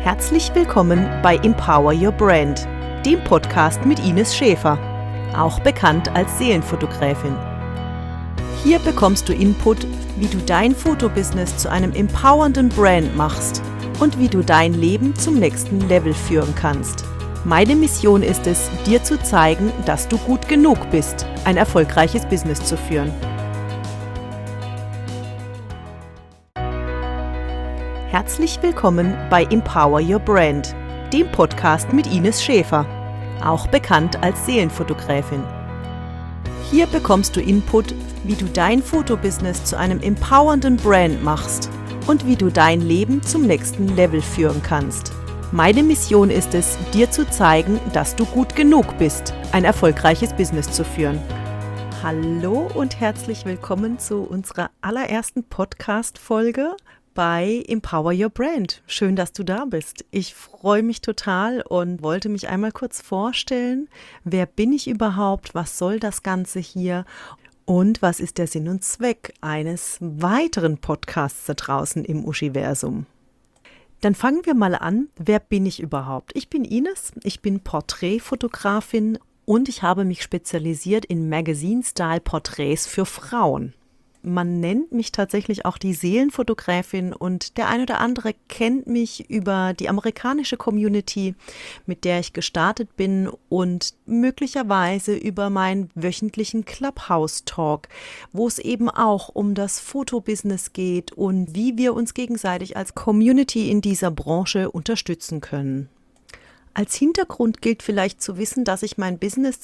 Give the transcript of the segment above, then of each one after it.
Herzlich willkommen bei Empower Your Brand, dem Podcast mit Ines Schäfer, auch bekannt als Seelenfotogräfin. Hier bekommst du Input, wie du dein Fotobusiness zu einem empowernden Brand machst und wie du dein Leben zum nächsten Level führen kannst. Meine Mission ist es, dir zu zeigen, dass du gut genug bist, ein erfolgreiches Business zu führen. Herzlich willkommen bei Empower Your Brand, dem Podcast mit Ines Schäfer, auch bekannt als Seelenfotogräfin. Hier bekommst du Input, wie du dein Fotobusiness zu einem empowernden Brand machst und wie du dein Leben zum nächsten Level führen kannst. Meine Mission ist es, dir zu zeigen, dass du gut genug bist, ein erfolgreiches Business zu führen. Hallo und herzlich willkommen zu unserer allerersten Podcast-Folge bei Empower Your Brand. Schön, dass du da bist. Ich freue mich total und wollte mich einmal kurz vorstellen. Wer bin ich überhaupt? Was soll das Ganze hier? Und was ist der Sinn und Zweck eines weiteren Podcasts da draußen im Uschiversum? Dann fangen wir mal an. Wer bin ich überhaupt? Ich bin Ines, ich bin Porträtfotografin und ich habe mich spezialisiert in Magazine-Style-Porträts für Frauen. Man nennt mich tatsächlich auch die Seelenfotogräfin und der ein oder andere kennt mich über die amerikanische Community, mit der ich gestartet bin und möglicherweise über meinen wöchentlichen Clubhouse-Talk, wo es eben auch um das Fotobusiness geht und wie wir uns gegenseitig als Community in dieser Branche unterstützen können. Als Hintergrund gilt vielleicht zu wissen, dass ich mein Business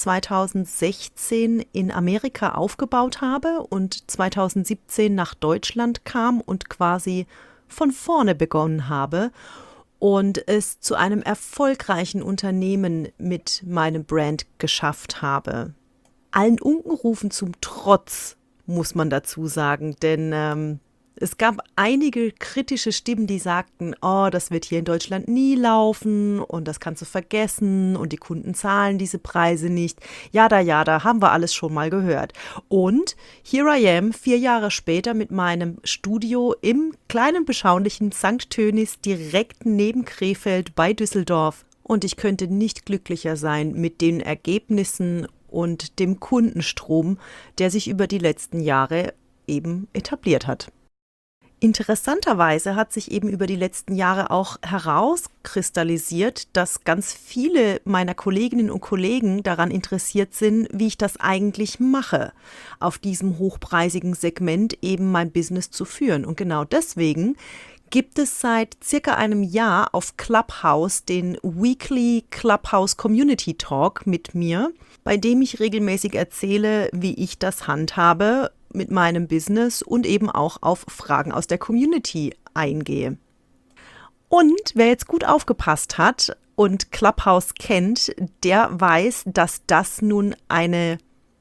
2016 in Amerika aufgebaut habe und 2017 nach Deutschland kam und quasi von vorne begonnen habe und es zu einem erfolgreichen Unternehmen mit meinem Brand geschafft habe. Allen Unkenrufen zum Trotz, muss man dazu sagen, denn es gab einige kritische Stimmen, die sagten, oh, das wird hier in Deutschland nie laufen und das kannst du vergessen und die Kunden zahlen diese Preise nicht. Jada, haben wir alles schon mal gehört. Und here I am, 4 Jahre später mit meinem Studio im kleinen, beschaulichen St. Tönis direkt neben Krefeld bei Düsseldorf. Und ich könnte nicht glücklicher sein mit den Ergebnissen und dem Kundenstrom, der sich über die letzten Jahre eben etabliert hat. Interessanterweise hat sich eben über die letzten Jahre auch herauskristallisiert, dass ganz viele meiner Kolleginnen und Kollegen daran interessiert sind, wie ich das eigentlich mache, auf diesem hochpreisigen Segment eben mein Business zu führen. Und genau deswegen gibt es seit circa einem Jahr auf Clubhouse den Weekly Clubhouse Community Talk mit mir, bei dem ich regelmäßig erzähle, wie ich das handhabe mit meinem Business und eben auch auf Fragen aus der Community eingehe. Und wer jetzt gut aufgepasst hat und Clubhouse kennt, der weiß, dass das nun eine,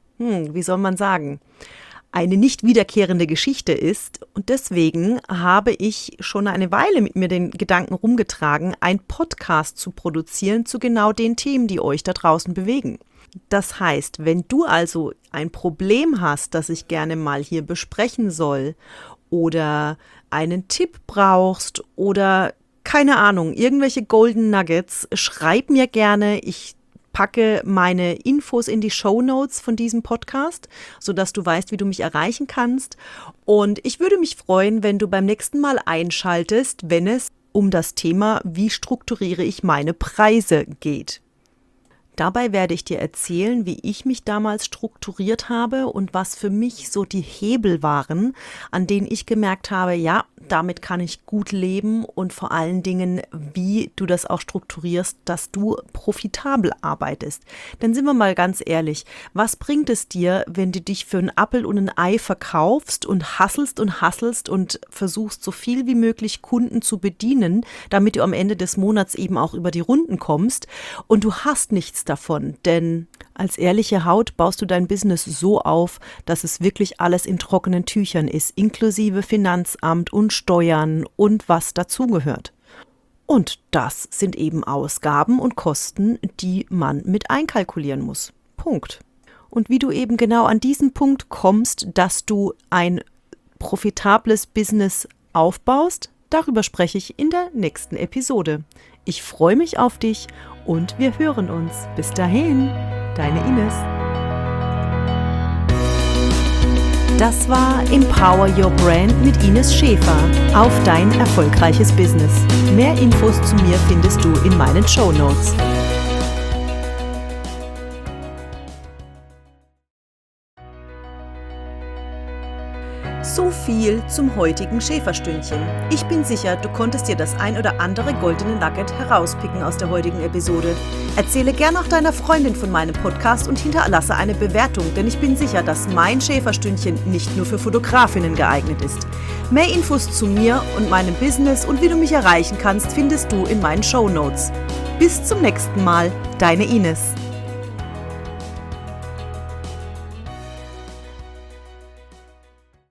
eine nicht wiederkehrende Geschichte ist. Und deswegen habe ich schon eine Weile mit mir den Gedanken rumgetragen, einen Podcast zu produzieren zu genau den Themen, die euch da draußen bewegen. Das heißt, wenn du also ein Problem hast, das ich gerne mal hier besprechen soll oder einen Tipp brauchst oder keine Ahnung, irgendwelche Golden Nuggets, schreib mir gerne. Ich packe meine Infos in die Shownotes von diesem Podcast, sodass du weißt, wie du mich erreichen kannst. Und ich würde mich freuen, wenn du beim nächsten Mal einschaltest, wenn es um das Thema, wie strukturiere ich meine Preise geht. Dabei werde ich dir erzählen, wie ich mich damals strukturiert habe und was für mich so die Hebel waren, an denen ich gemerkt habe, ja, damit kann ich gut leben und vor allen Dingen, wie du das auch strukturierst, dass du profitabel arbeitest. Denn sind wir mal ganz ehrlich, was bringt es dir, wenn du dich für einen Appel und ein Ei verkaufst und hasselst und versuchst, so viel wie möglich Kunden zu bedienen, damit du am Ende des Monats eben auch über die Runden kommst und du hast nichts davon, denn als ehrliche Haut baust du dein Business so auf, dass es wirklich alles in trockenen Tüchern ist, inklusive Finanzamt und Steuern und was dazugehört. Und das sind eben Ausgaben und Kosten, die man mit einkalkulieren muss. Punkt. Und wie du eben genau an diesen Punkt kommst, dass du ein profitables Business aufbaust, Darüber spreche ich in der nächsten Episode. Ich freue mich auf dich und wir hören uns. Bis dahin, deine Ines. Das war Empower Your Brand mit Ines Schäfer auf dein erfolgreiches Business. Mehr Infos zu mir findest du in meinen Shownotes. So viel zum heutigen Schäferstündchen. Ich bin sicher, du konntest dir das ein oder andere goldene Nugget herauspicken aus der heutigen Episode. Erzähle gern auch deiner Freundin von meinem Podcast und hinterlasse eine Bewertung, denn ich bin sicher, dass mein Schäferstündchen nicht nur für Fotografinnen geeignet ist. Mehr Infos zu mir und meinem Business und wie du mich erreichen kannst, findest du in meinen Shownotes. Bis zum nächsten Mal, deine Ines.